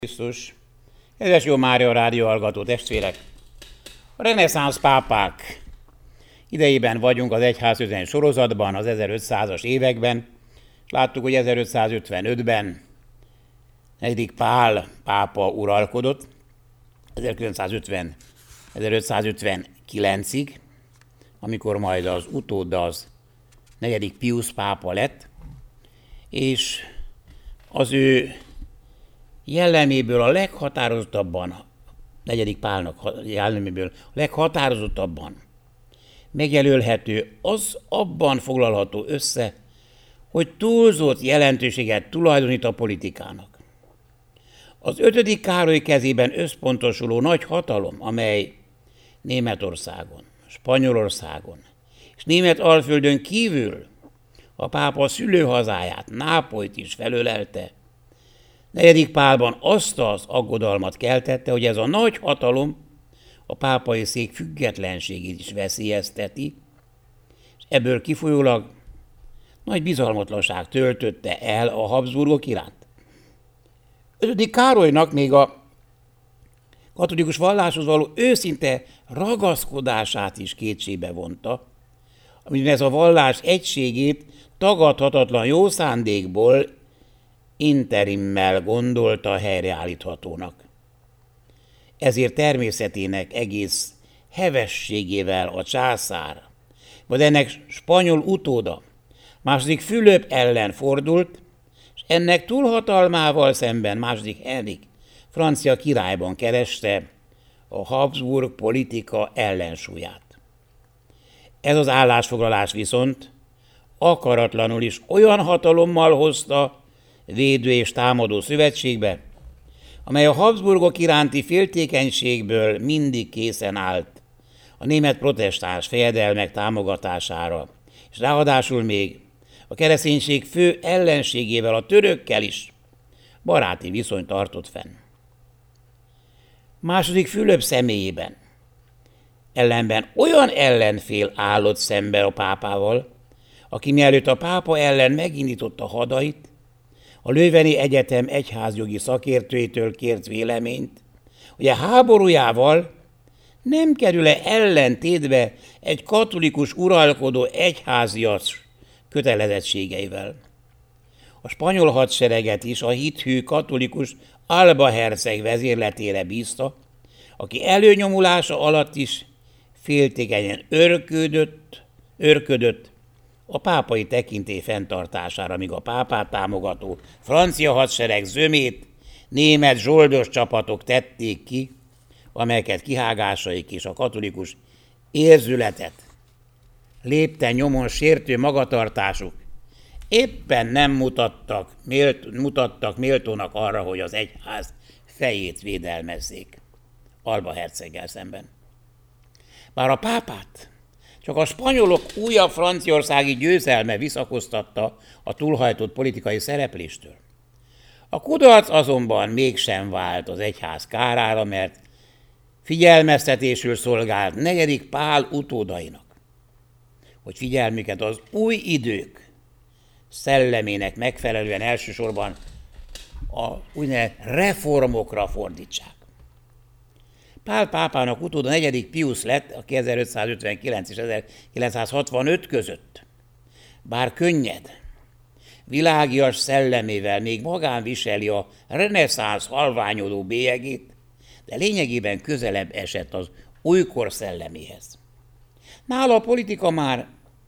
Krisztus. Kedves Jó Mária rádió hallgató testvérek! A reneszánsz pápák idejében vagyunk az egyháztörténet sorozatban, az 1500-as években, és láttuk, hogy 1555-ben negyedik Pál pápa uralkodott, 1950-1559-ig, amikor majd az utóda az negyedik Piusz pápa lett, és az ő jelleméből a leghatározottabban, negyedik Pálnak jelleméből a leghatározottabban megjelölhető, az abban foglalható össze, hogy túlzott jelentőséget tulajdonít a politikának. Az 5. Károly kezében összpontosuló nagy hatalom, amely Németországon, Spanyolországon és Németalföldön kívül a pápa szülőhazáját, Nápolyt is felölelte, negyedik Pálban azt az aggodalmat keltette, hogy ez a nagy hatalom a pápai szék függetlenségét is veszélyezteti, és ebből kifolyólag nagy bizalmatlanság töltötte el a Habsburgok iránt. 5. Károlynak még a katolikus valláshoz való őszinte ragaszkodását is kétségbe vonta, amiben ez a vallás egységét tagadhatatlan jó szándékból interimmel gondolta helyreállíthatónak. Ezért természetének egész hevességével a császár, vagy ennek spanyol utóda, második Fülöp ellen fordult, és ennek túlhatalmával szemben második Henrik francia királyban kereste a Habsburg politika ellensúlyát. Ez az állásfoglalás viszont akaratlanul is olyan hatalommal hozta védő és támadó szövetségbe, amely a Habsburgok iránti féltékenységből mindig készen állt a német protestáns fejedelmek támogatására, és ráadásul még a kereszténység fő ellenségével, a törökkel is baráti viszonyt tartott fenn. Második Fülöp személyében ellenben olyan ellenfél állott szembe a pápával, aki mielőtt a pápa ellen megindította hadait, a Löveni Egyetem egyházjogi szakértőjétől kért véleményt, hogy a háborújával nem kerül-e ellentétbe egy katolikus uralkodó egyházias kötelezettségeivel. A spanyol hadsereget is a hithű katolikus Alba herceg vezérletére bízta, aki előnyomulása alatt is féltékenyen őrködött a pápai tekintély fenntartására, míg a pápát támogató francia hadsereg zömét német zsoldos csapatok tették ki, amelyeket kihágásaik és a katolikus érzületet lépten nyomon sértő magatartásuk éppen nem mutattak méltónak arra, hogy az egyház fejét védelmezzék Alba herceggel szemben. Bár a pápát csak a spanyolok újabb franciaországi győzelme visszakoztatta a túlhajtott politikai szerepléstől. A kudarc azonban mégsem vált az egyház kárára, mert figyelmeztetésül szolgált negyedik Pál utódainak, hogy figyelmüket az új idők szellemének megfelelően elsősorban a úgynevezett reformokra fordítsák. Pál pápának utóda negyedik Piusz lett, aki 1559 és 1965 között, bár könnyed, világias szellemével még magán viseli a reneszánsz halványodó bélyegét, de lényegében közelebb esett az újkor szelleméhez. Nála a politika már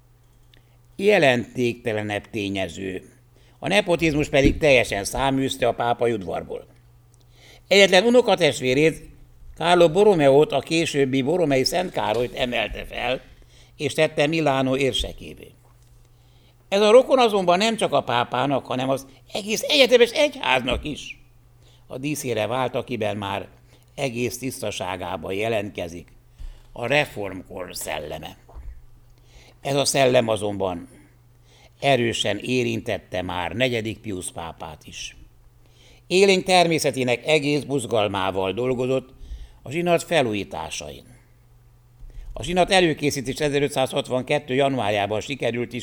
jelentéktelenebb tényező, a nepotizmus pedig teljesen száműzte a pápai udvarból. Egyetlen unokatestvérét, Carlo Borromeót, a későbbi borromei Szent Károlyt emelte fel, és tette Milánó érsekévé. Ez a rokon azonban nem csak a pápának, hanem az egész egyetemes egyháznak is a díszére vált, akiben már egész tisztaságában jelentkezik a reformkor szelleme. Ez a szellem azonban erősen érintette már negyedik Piusz pápát is. Élénk természetének egész buzgalmával dolgozott a zsinat felújításain. A zsinat előkészítés 1562. januárjában sikerült is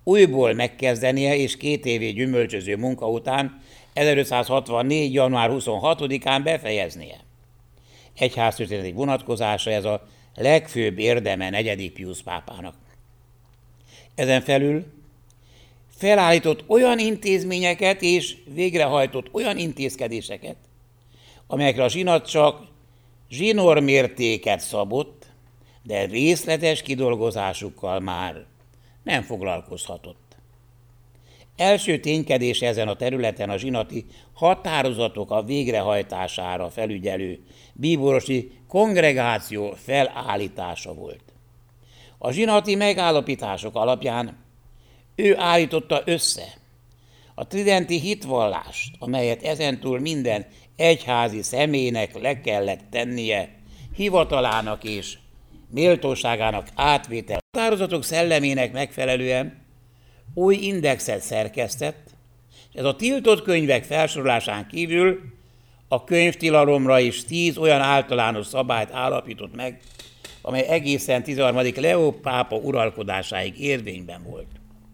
újból megkezdenie, és 2 évi gyümölcsöző munka után 1564. január 26-án befejeznie. Egyháztörténeti vonatkozása ez a legfőbb érdeme 4. Piusz pápának. Ezen felül felállított olyan intézményeket és végrehajtott olyan intézkedéseket, amelyekre a zsinat csak zsinórmértéket szabott, de részletes kidolgozásukkal már nem foglalkozhatott. Első ténykedése ezen a területen a zsinati határozatok a végrehajtására felügyelő bíborosi kongregáció felállítása volt. A zsinati megállapítások alapján ő állította össze a tridenti hitvallást, amelyet ezentúl minden egyházi személynek le kellett tennie hivatalának és méltóságának átvétel. A határozatok szellemének megfelelően új indexet szerkesztett, és ez a tiltott könyvek felsorolásán kívül a könyvtilalomra is 10 olyan általános szabályt állapított meg, amely egészen 13. Leó pápa uralkodásáig érvényben volt.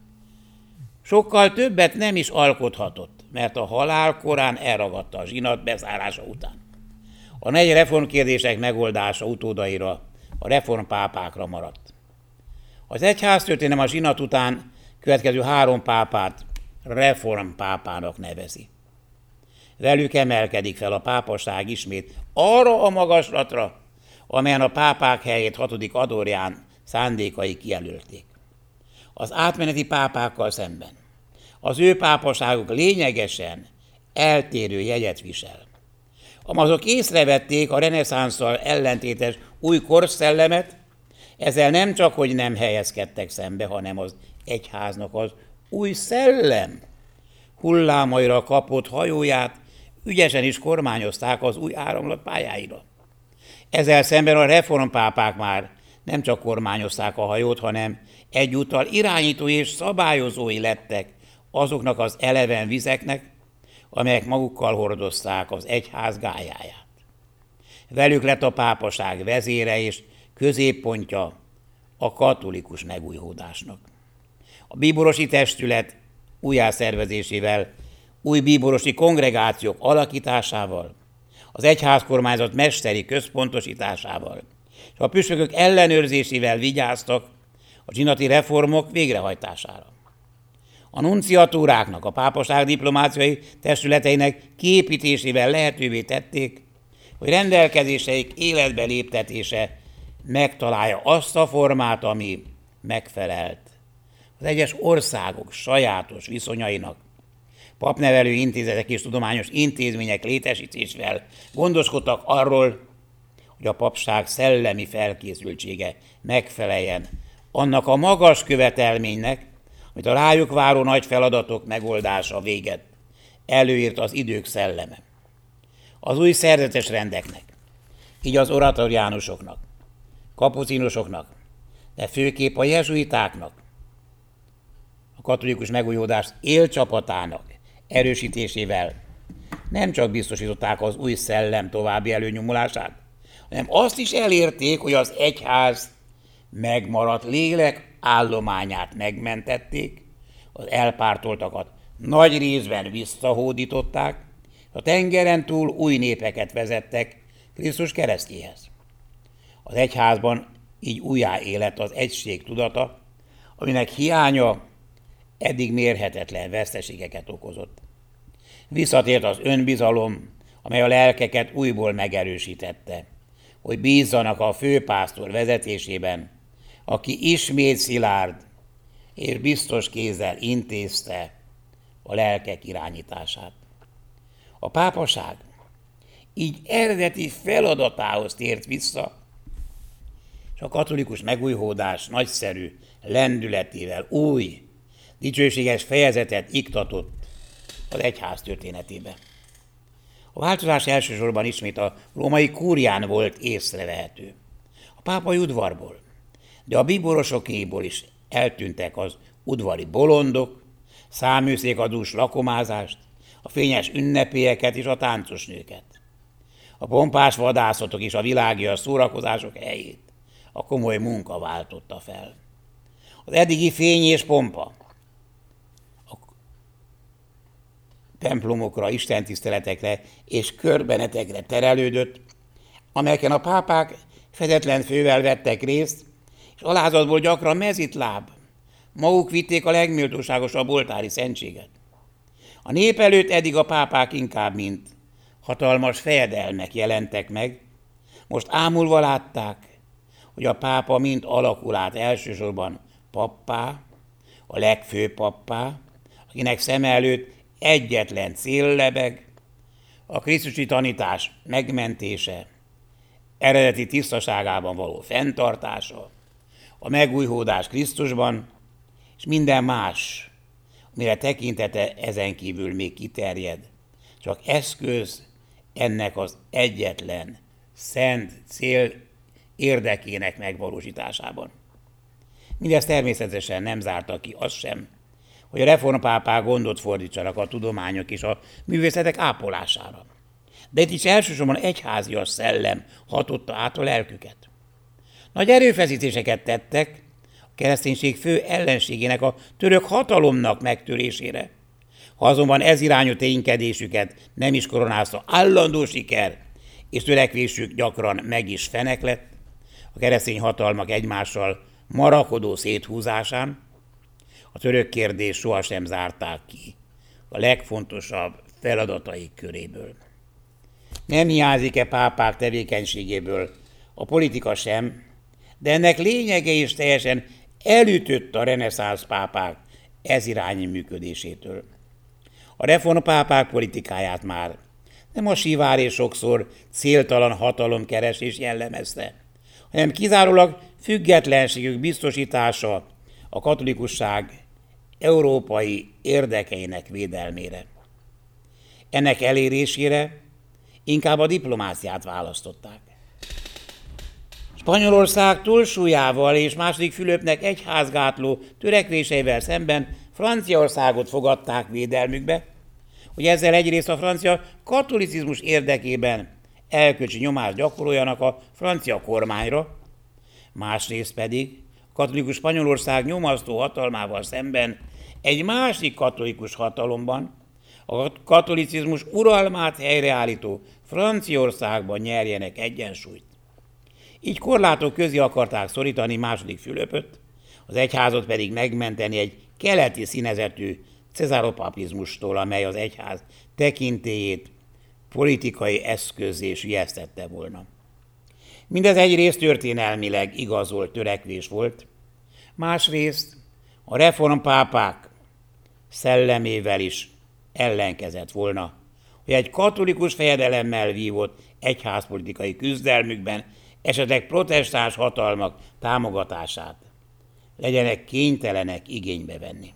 Sokkal többet nem is alkothatott, mert a halál korán elragadta a zsinat bezárása után. A 4 reformkérdések megoldása utódaira, a reformpápákra maradt. Az egyháztörténelem a zsinat után következő 3 pápát reformpápának nevezi. Velük emelkedik fel a pápaság ismét arra a magaslatra, amelyen a pápák helyét 6. Adorján szándékai kijelölték. Az átmeneti pápákkal szemben az ő pápaságuk lényegesen eltérő jegyet visel. Azok észrevették a reneszánsszal ellentétes új korszellemet, ezzel nem csak, hogy nem helyezkedtek szembe, hanem az egyháznak az új szellem hullámaira kapott hajóját ügyesen is kormányozták az új áramlat pályáira. Ezzel szemben a reformpápák már nem csak kormányozták a hajót, hanem egyúttal irányítói és szabályozói lettek azoknak az eleven vizeknek, amelyek magukkal hordozták az egyház gályáját. Velük lett a pápaság vezére és középpontja a katolikus megújulásnak. A bíborosi testület újjászervezésével, új bíborosi kongregációk alakításával, az egyházkormányzat mesteri központosításával és a püspökök ellenőrzésével vigyáztak a zsinati reformok végrehajtására. A nunciatúráknak, a pápaság diplomáciai testületeinek kiépítésével lehetővé tették, hogy rendelkezéseik életbe léptetése megtalálja azt a formát, ami megfelelt az egyes országok sajátos viszonyainak. Papnevelő intézetek és tudományos intézmények létesítésével gondoskodtak arról, hogy a papság szellemi felkészültsége megfeleljen annak a magas követelménynek, amit a rájuk váró nagy feladatok megoldása véget előírt az idők szelleme. Az új szerzetes rendeknek, így az oratoriánusoknak, kapucinusoknak, de főképp a jezsuitáknak, a katolikus megújulás élcsapatának erősítésével nem csak biztosították az új szellem további előnyomulását, hanem azt is elérték, hogy az egyház megmaradt lélek állományát megmentették, az elpártoltakat nagy részben visszahódították, a tengeren túl új népeket vezettek Krisztus keresztjéhez. Az egyházban így újjáélet az egység tudata, aminek hiánya eddig mérhetetlen veszteségeket okozott. Visszatért az önbizalom, amely a lelkeket újból megerősítette, hogy bízzanak a főpásztor vezetésében, aki ismét szilárd és biztos kézzel intézte a lelkek irányítását. A pápaság így eredeti feladatához tért vissza, és a katolikus megújulás nagyszerű lendületével új, dicsőséges fejezetet iktatott az egyház történetébe. A változás elsősorban ismét a római kúrián volt észrevehető. A pápai udvarból, de a bíborosokéból is eltűntek az udvari bolondok, száműszékadús lakomázást, a fényes ünnepélyeket és a táncos nőket. A pompás vadászatok és a világias szórakozások helyét a komoly munka váltotta fel. Az eddigi fény és pompa, templomokra, istentiszteletekre és körbenetekre terelődött, amelyeken a pápák fedetlen fővel vettek részt, és alázatból gyakran mezitláb. Maguk vitték a legméltóságosabb oltári szentséget. A nép előtt eddig a pápák inkább, mint hatalmas fejedelmek jelentek meg, most ámulva látták, hogy a pápa mind alakul át elsősorban pappá, a legfőbb pappá, akinek szeme előtt egyetlen cél lebeg, a krisztusi tanítás megmentése, eredeti tisztaságában való fenntartása, a megújhódás Krisztusban, és minden más, amire tekintete ezen kívül még kiterjed, csak eszköz ennek az egyetlen szent cél érdekének megvalósításában. Mindez természetesen nem zárta ki azt sem, hogy a reformpápák gondot fordítsanak a tudományok és a művészetek ápolására. De itt is elsősorban egyházias szellem hatotta át a lelküket. Nagy erőfeszítéseket tettek a kereszténység fő ellenségének, a török hatalomnak megtörésére. Ha azonban ez irányú ténykedésüket nem is koronázta állandó siker, és törekvésük gyakran meg is feneklett, a keresztény hatalmak egymással marakodó széthúzásán, a török kérdés sohasem zárták ki a legfontosabb feladataik köréből. Nem hiányzik-e pápák tevékenységéből a politika sem, de ennek lényege is teljesen elütött a reneszánsz pápák ez irányi működésétől. A reformpápák politikáját már nem a sivár és sokszor céltalan hatalomkeresés jellemezte, hanem kizárólag függetlenségük biztosítása a katolikusság európai érdekeinek védelmére. Ennek elérésére inkább a diplomáciát választották. Spanyolország túlsúlyával és II. Fülöpnek egyházgátló törekvéseivel szemben Franciaországot fogadták védelmükbe, hogy ezzel egyrészt a francia katolicizmus érdekében elkölcsi nyomást gyakoroljanak a francia kormányra, másrészt pedig a katolikus Spanyolország nyomasztó hatalmával szemben egy másik katolikus hatalomban, a katolicizmus uralmát helyreállító Franciaországban nyerjenek egyensúlyt. Így korlátok közé akarták szorítani II. Fülöpöt, az egyházat pedig megmenteni egy keleti színezetű cezáropapizmustól, amely az egyház tekintélyét politikai eszközzé süllyesztette volna. Mindez egyrészt történelmileg igazolt törekvés volt, másrészt a reformpápák szellemével is ellenkezett volna, hogy egy katolikus fejedelemmel vívott egyházpolitikai küzdelmükben esetleg protestáns hatalmak támogatását legyenek kénytelenek igénybe venni.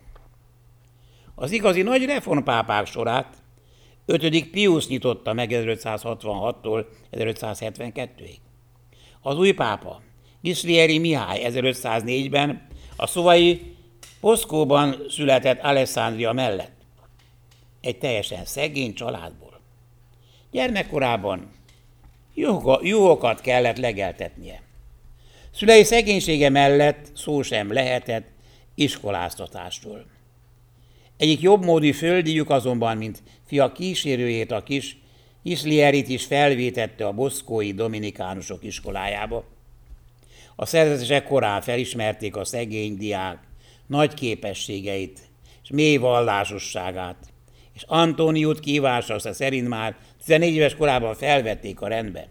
Az igazi nagy reformpápák sorát 5. Piusz nyitotta meg 1566-tól 1572-ig. Az új pápa, Ghislieri Mihály 1504-ben a szovai Poszkóban született Alessandria mellett, egy teljesen szegény családból. Gyermekkorában juhokat kellett legeltetnie. Szülei szegénysége mellett szó sem lehetett iskoláztatásról. Egyik jobbmódú földiük azonban, mint fia kísérőjét, a kis Ghislierit is felvétette a boszkói dominikánusok iskolájába. A szerzetesek korán felismerték a szegény diák nagy képességeit és mély vallásosságát, és Antoniút kívása szerint már 14 éves korában felvették a rendbe.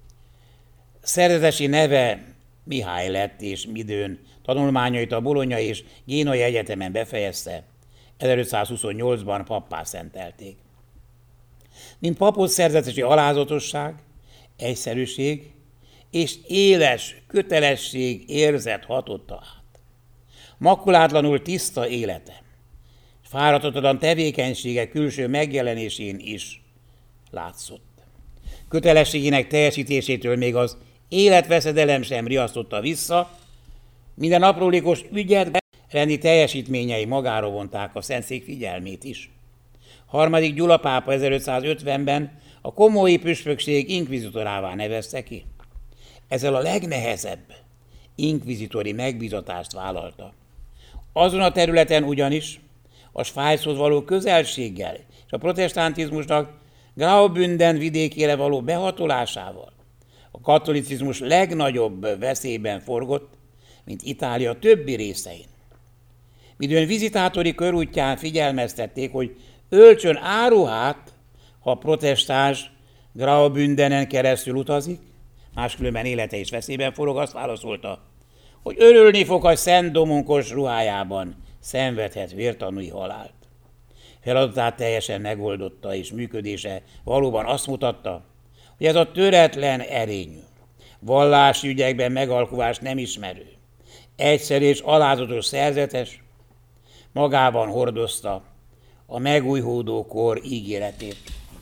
Szerzetesi neve Mihály lett, és midőn tanulmányait a Bologna és Génoi Egyetemen befejezte, 1528-ban pappá szentelték. Mint papot szerzetesi alázatosság, egyszerűség és éles kötelesség érzet hatotta át. Makulátlanul tiszta élete, fáradhatatlan tevékenysége külső megjelenésén is látszott. Kötelességének teljesítésétől még az életveszedelem sem riasztotta vissza, minden aprólékos ügyet rendi teljesítményei magára vonták a Szentszék figyelmét is. 3. Gyula pápa 1550-ben a komói püspökség inkvizitorává nevezte ki. Ezzel a legnehezebb inkvizitori megbízatást vállalta. Azon a területen ugyanis a Svájchoz való közelséggel és a protestantizmusnak Graubünden vidékére való behatolásával a katolicizmus legnagyobb veszélyben forgott, mint Itália többi részein. Midőn vizitátori körútján figyelmeztették, hogy öltsön áruhát, ha protestáns Graubündenen keresztül utazik, máskülönben élete is veszélyben forog, azt válaszolta, hogy örülni fog, ha szent domonkos ruhájában szenvedhet vértanúi halált. Feladatát teljesen megoldotta, és működése valóban azt mutatta, hogy ez a töretlen erényű, vallási ügyekben megalkuvást nem ismerő, egyszerű és alázatos szerzetes, magában hordozta a megújuló kor ígéretét.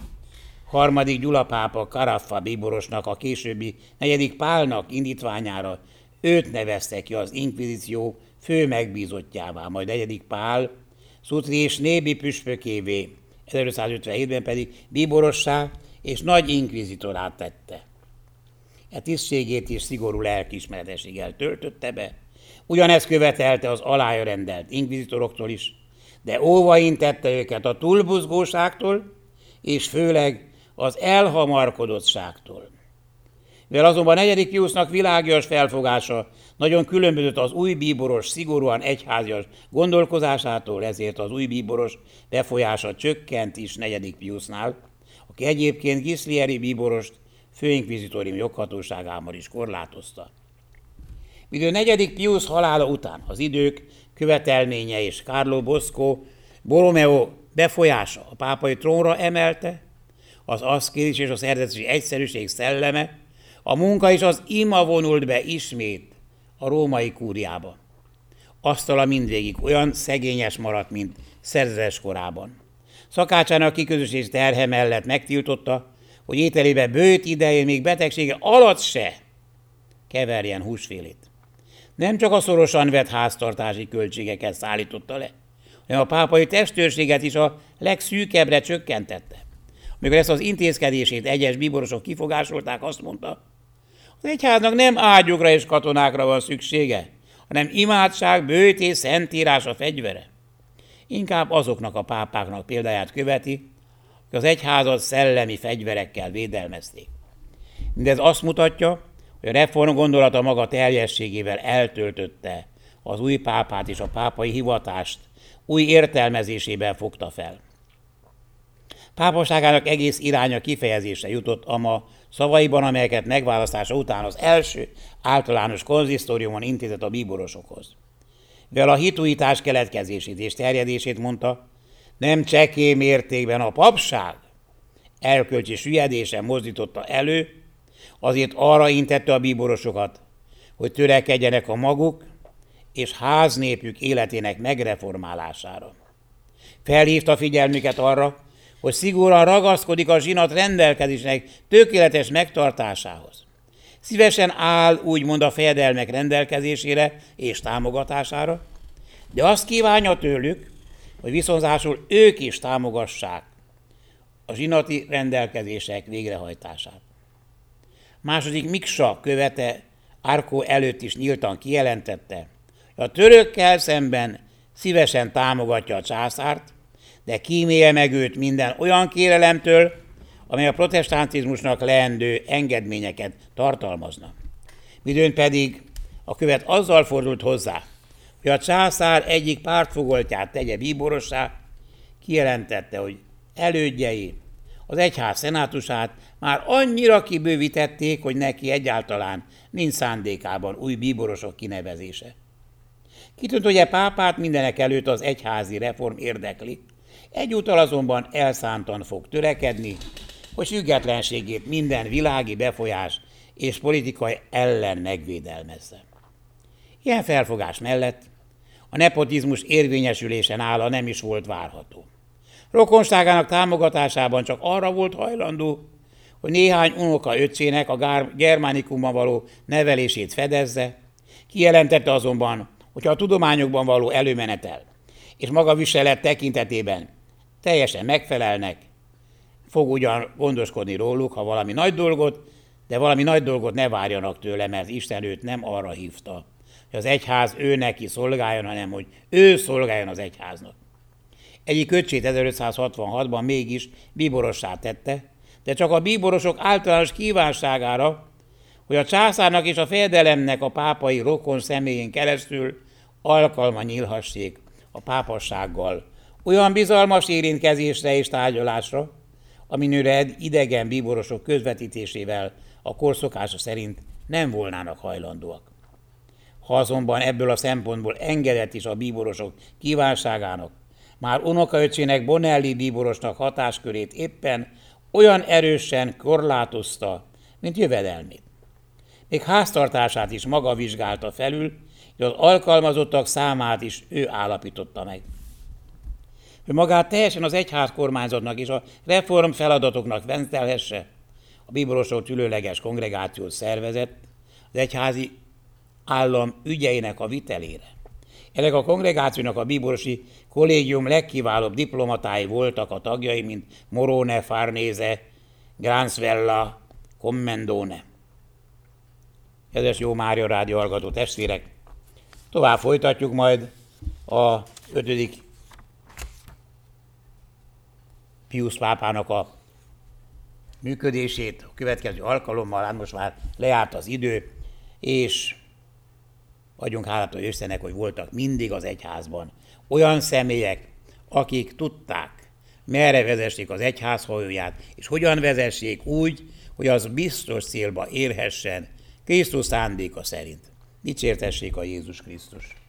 Harmadik Gyula pápa Caraffa bíborosnak, a későbbi 4. Pálnak indítványára őt nevezte ki az inkvizíció fő megbízottjává, majd 4. Pál Szutri és Nébi püspökévé, 1557-ben pedig bíborossá és nagy inkvizitorát tette. E tisztségét is szigorú lelkiismeretességgel töltötte be, ugyanezt követelte az alája rendelt inkvizitoroktól is, de óvaintette őket a túlbuzgóságtól, és főleg az elhamarkodottságtól. Mivel azonban 4. Piusnak világias felfogása nagyon különbözött az új bíboros szigorúan egyházias gondolkozásától, ezért az új bíboros befolyása csökkent is 4. Piusnál, aki egyébként Gislieri bíborost főinkvizitórium joghatóságában is korlátozta. Midőn 4. Pius halála után az idők követelménye és Carlo Bosco Borromeo befolyása a pápai trónra emelte, az aszkézis és a szerzetesi egyszerűség szelleme, a munka és az ima vonult be ismét a római kúriába. Asztala mindvégig olyan szegényes maradt, mint szerzetes korában. Szakácsának kiközösés terhe mellett megtiltotta, hogy ételébe bőt idején még betegsége alatt se keverjen húsfélét. Nem csak a szorosan vett háztartási költségeket szállította le, hanem a pápai testőrséget is a legszűkebbre csökkentette. Amikor ezt az intézkedését egyes bíborosok kifogásolták, azt mondta, az egyháznak nem ágyúkra és katonákra van szüksége, hanem imádság, bőt és szentírás a fegyvere. Inkább azoknak a pápáknak példáját követi, hogy az egyházat szellemi fegyverekkel védelmezték. Mindez azt mutatja, hogy a reform gondolata maga teljességével eltöltötte az új pápát és a pápai hivatást új értelmezésében fogta fel. Pápaságának egész iránya kifejezésre jutott ama szavaiban, amelyeket megválasztása után az első általános konzisztóriumon intézett a bíborosokhoz. Mivel a hituitás keletkezését és terjedését mondta, nem csekély mértékben a papság erkölcsi süllyedésen mozdította elő, azért arra intette a bíborosokat, hogy törekedjenek a maguk és háznépük életének megreformálására. Felhívta figyelmüket arra, hogy szigorúan ragaszkodik a zsinat rendelkezésnek tökéletes megtartásához. Szívesen áll úgymond a fejedelmek rendelkezésére és támogatására, de azt kívánja tőlük, hogy viszonzásul ők is támogassák a zsinati rendelkezések végrehajtását. Második Miksa követe Arco előtt is nyíltan kijelentette, hogy a törökkel szemben szívesen támogatja a császárt, de kímélje meg őt minden olyan kérelemtől, amely a protestantizmusnak leendő engedményeket tartalmazna. Midőn pedig a követ azzal fordult hozzá, hogy a császár egyik pártfogoltját tegye bíborossá, kijelentette, hogy elődjei az egyház szenátusát már annyira kibővítették, hogy neki egyáltalán nincs szándékában új bíborosok kinevezése. Kitűnt, hogy a pápát mindenek előtt az egyházi reform érdekli, egyúttal azonban elszántan fog törekedni, hogy függetlenségét minden világi befolyás és politikai ellen megvédelmezze. Ilyen felfogás mellett a nepotizmus érvényesülése nála nem is volt várható. Rokonságának támogatásában csak arra volt hajlandó, hogy néhány unoka öccsének a Germánikumban való nevelését fedezze, kijelentette azonban, hogyha a tudományokban való előmenetel és maga viselet tekintetében teljesen megfelelnek, fog ugyan gondoskodni róluk, ha valami nagy dolgot, de valami nagy dolgot ne várjanak tőle, mert Isten őt nem arra hívta, hogy az egyház ő neki szolgáljon, hanem hogy ő szolgáljon az egyháznak. Egyik öccsét 1566-ban mégis bíborossá tette, de csak a bíborosok általános kívánságára, hogy a császárnak és a fejedelemnek a pápai rokon személyén keresztül alkalma nyílhassék a pápassággal olyan bizalmas érintkezésre és tárgyalásra, aminőre idegen bíborosok közvetítésével a korszokása szerint nem volnának hajlandóak. Ha azonban ebből a szempontból engedett is a bíborosok kívánságának, már unokaöccsének Bonelli bíborosnak hatáskörét éppen olyan erősen korlátozta, mint jövedelmét. Még háztartását is maga vizsgálta felül, és az alkalmazottak számát is ő állapította meg. Hogy magát teljesen az egyház kormányzatnak és a reform feladatoknak ventelhesse, a bíborosok különleges kongregációt szervezett az egyházi állam ügyeinek a vitelére. Ennek a kongregációnak a bíborosi kollégium legkiválóbb diplomatái voltak a tagjai, mint Morone, Farnese, Gransvella, Commendone. Kedves Jó Mária Rádió hallgató testvérek, tovább folytatjuk majd a 5. Piusz pápának a működését a következő alkalommal, hát most már lejárt az idő, és adjunk hálát a Istennek, hogy voltak mindig az egyházban olyan személyek, akik tudták, merre vezessék az egyház hajóját, és hogyan vezessék úgy, hogy az biztos célba érhessen Krisztus szándéka szerint. Dicsértessék a Jézus Krisztus!